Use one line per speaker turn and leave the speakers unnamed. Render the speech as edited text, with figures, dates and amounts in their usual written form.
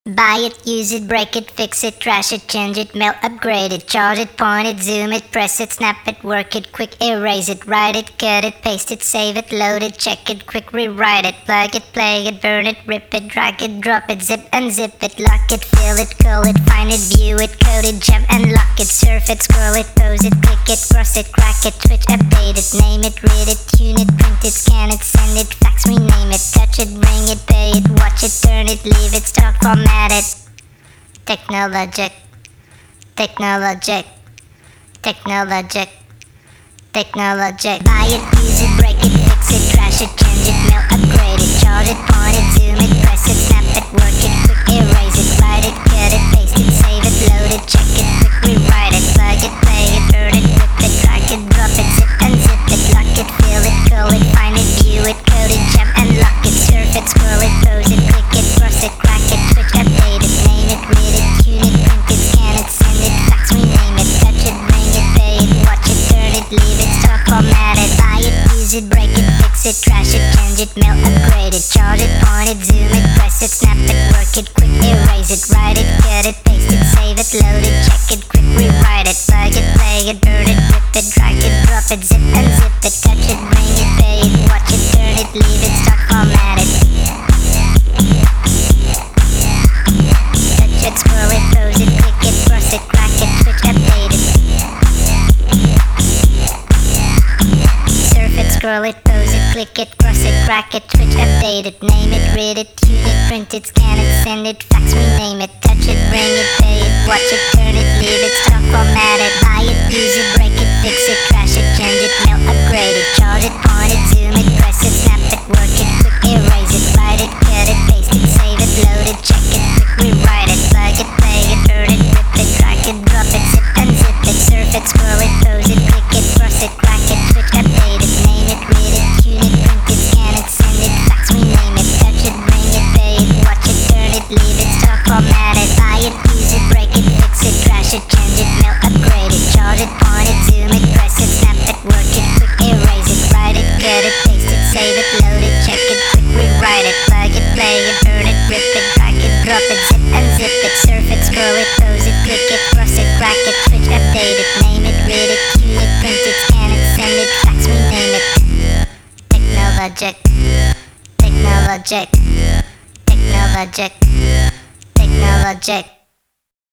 Buy it, use it, break it, fix it, trash it, change it, mail, upgrade it, charge it, point it, zoom it, press it, snap it, work it, quick erase it, write it, cut it, paste it, save it, load it, check it, quick rewrite it, plug it, play it, burn it, rip it, drag it, drop it, zip unzip it, lock it, fill it, call it, find it, view it, code it, jump and lock it, surf it, scroll it, pose it, click it, cross it, crack it, switch, update it, name it, read it, tune it, print it, scan it, send it, fax, rename it, touch it, bring it, pay it, watch it, turn it, leave it, stock, format it. Technologic, technologic, technologic, technologic. Buy it, use it, break it, fix it, trash it, change it, mail, upgrade it, charge it, point it, zoom it, press it, snap it, work it, quick erase it, write it, cut it, paste it, save it, load it, check it, quick rewrite it, plug it, play it, burn it, rip it, drag it, drop it, zip unzip it, lock it, fill it, call it, find it, view it, code it, jump and lock it, surf it, scroll it, pose it, click it, cross it, crack it, switch, update it, name it, read it, tune it, print it, scan it, send it, fax, rename it, touch it, bring it, pay it, watch it, turn it, leave it, stock, format it, buy it, use it, break it, fix it, trash it, change it, mail, upgrade it, charge it, point it, zoom it, press it, snap it, work it, quick erase it, write it, cut it, paste it, save it, load it, check it, quick rewrite it, plug it, play it, burn it, rip it, drag it, drop it, zip unzip it, touch it, bring it, pay it, watch it, turn it, leave it, stock, format it. Touch it, scroll it, pose it, click it, cross it, crack it, switch, update it. Surf it, scroll it, pose it, click it, cross it, crack it, switch, update it, name it, read it, tune it, print it, scan it, send it, fax, rename it, touch it, bring it, pay it, watch it, turn it, leave it, stock, format it, buy it, use it, break it, fix it, trash it, change it, mail, upgrade it, charge it, point it, zoom it, press it, snap it, work it, quick erase it, write it, cut it, paste it, save it, load it, check it, quick rewrite it, plug it, play it, burn it, rip it, drag it, drop it, zip unzip it, surf it, scroll it, pose it, click it, cross it, crack it, switch, update it, name it, read it, tune it, print it, scan it, send it, fax, rename it, touch it, bring it, pay it, watch it, turn it, leave it, stock, format it, buy it, use it, break it, fix it, trash it, change it, mail, upgrade it, charge it, point it, zoom it, press it, snap it, work it, quick erase it, write it, cut it, paste it, save it, load it, check it, quick rewrite it, plug it, play it, burn it, rip it, drag it, drop it, zip unzip it, surf it, scroll it, pose it, click it, cross it, crack it, switch, update it, name it, read it, tune it, print it, scan it, send it, fax, rename it. Technologic, technologic, technologic, technologic.